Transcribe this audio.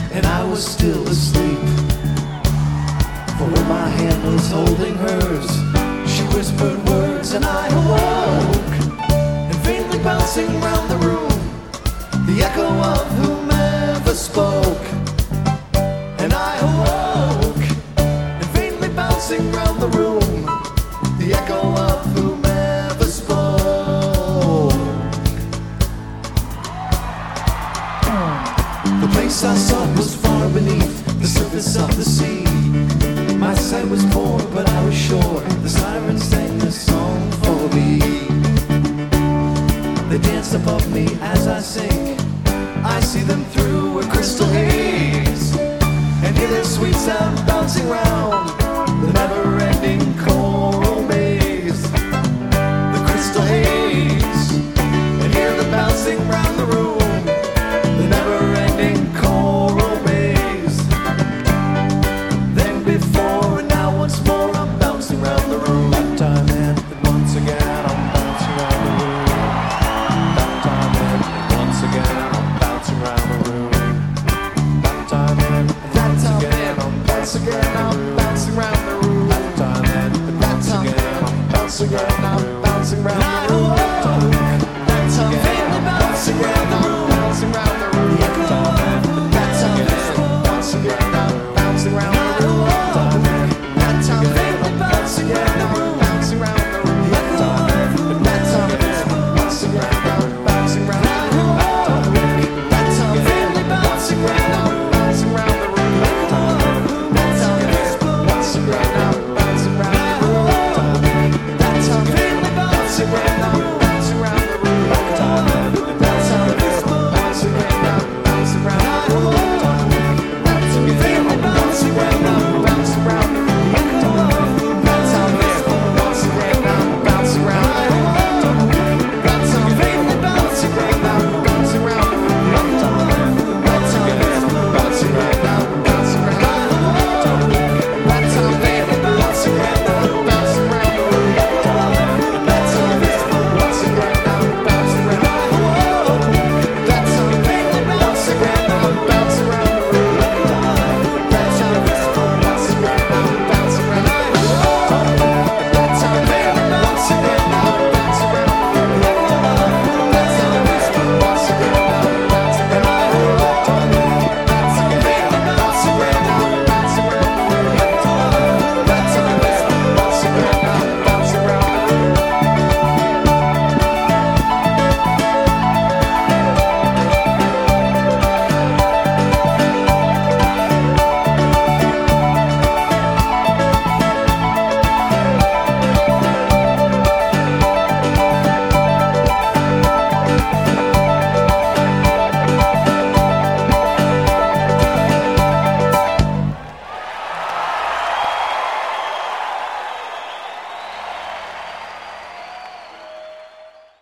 and I was still asleep. For when my hand was holding hers, she whispered words and I awoke. And faintly bouncing round the room, the echo of whomever spoke. And I awoke, and faintly bouncing round the room, the echo of whomever spoke. The place I sought was far beneath the surface of the sea. My sight was poor, but I was sure the sirens sang this song for me. They dance above me as I sing. I see them through a crystal